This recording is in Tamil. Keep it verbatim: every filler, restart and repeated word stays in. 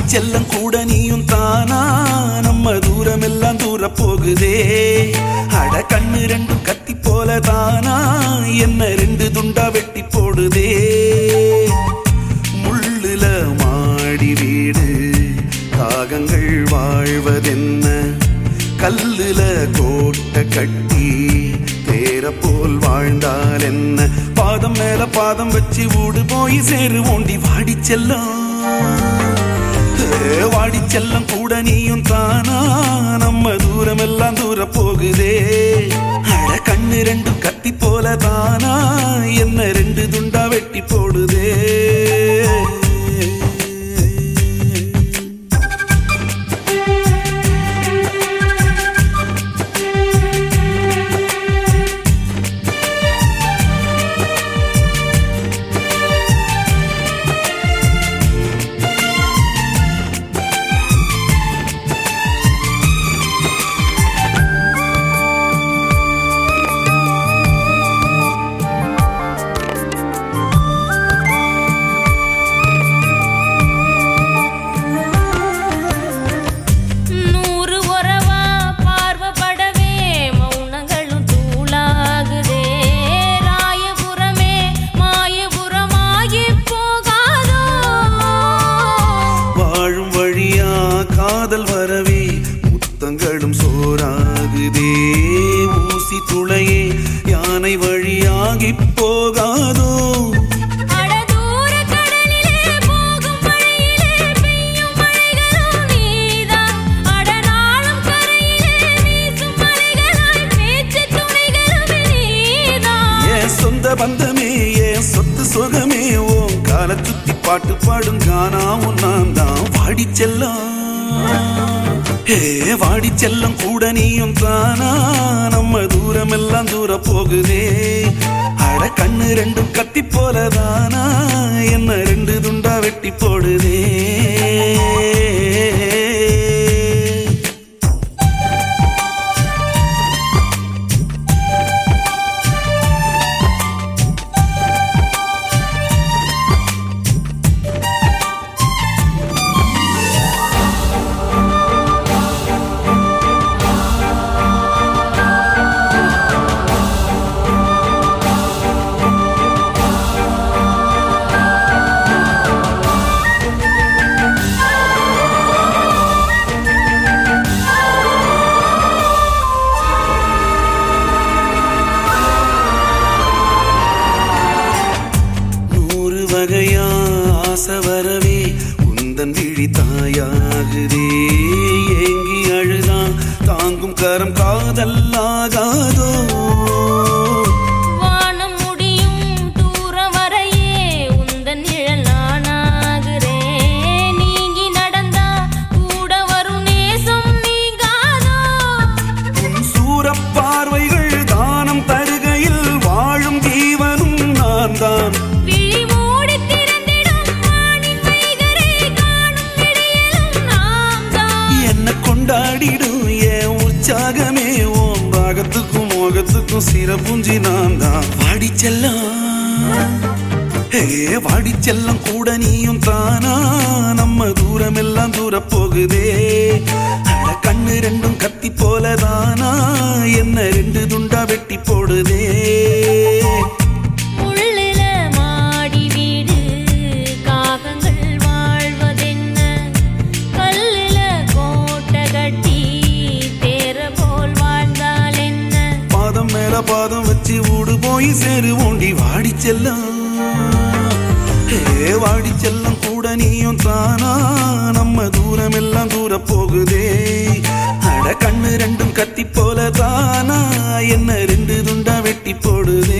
செல்லம் கூட நீயும் தானா நம்ம தூரம் எல்லாம் தூர போகுதே அட கண்ணு ரெண்டும் கத்தி போல தானா என்ன ரெண்டு துண்டா வெட்டி போடுதே முள்ளுல மாடி வீடு காகங்கள் வாழ்வதென்ன கல்லுல கோட்டை கட்டி தேர போல் வாழ்ந்தால் என்ன பாதம் மேல பாதம் வச்சு ஊடு போய் சேரு ஓண்டி வாடி செல்லம் வாடி செல்லம் கூட நீயும் தானா நம்ம தூரம் எல்லாம் தூர போகுதே அட கண்ணு ரெண்டும் கத்தி போல தானா என்ன ரெண்டு துண்டா வெட்டி போடுதே காதல் வரவே முத்தங்களும் சோறாகுதே ஊசி துளையே யானை வழியாகி போகாதோ என் சொந்த பந்தமே என் சொத்து சுகமே ஓ கால சுத்தி பாட்டு பாடும் கானாவும் நான் தான் வாடி செல்லம் ஹே வாடி செல்லம் கூட நீயும் தானா நம்ம தூரம் எல்லாம் தூர போகுதே அட கண்ணு ரெண்டும் கத்தி போலதானா என்ன ரெண்டு துண்டா வெட்டி போடுதே வகையா ஆசை வரவே உந்தன் விழி தாயாகுதே ஏங்கி அழுதான் தாங்கும் கரம் காதல்லாகாதோ வானம் முடியும் தூர வரையே உந்தன் நிழல் நானாகிறேன் நீங்கி நடந்தா கூட வரும் நேசம் நீங்காதோ உன் சூரப் பார்வைகள் தானம் தருகையில் வாழும் ஜீவனும் நான் தான் கொண்டாடிடும் என் உற்சாகமே ஓம் ராகத்துக்கும் மோகத்துக்கும் சிறப்புஞ்சி நான் தான் வாடி செல்லம் ஹே வாடி செல்லம் கூட நீயும் தானா நம்ம தூரம் எல்லாம் தூர போகுதே அட கண்ணு ரெண்டும் கத்தி போலதானா என்ன ரெண்டு துண்டா வெட்டி போடுதே பாதம் வச்சு ஊடு போய் சேரு ஓண்டி வாடி செல்லம் ஹே வாடி செல்லம் கூட நீயும் தானா நம்ம தூரம் எல்லாம் தூர போகுதே அட கண்ணு ரெண்டும் கத்தி போல தானா என்ன ரெண்டு துண்டா வெட்டி போடுதே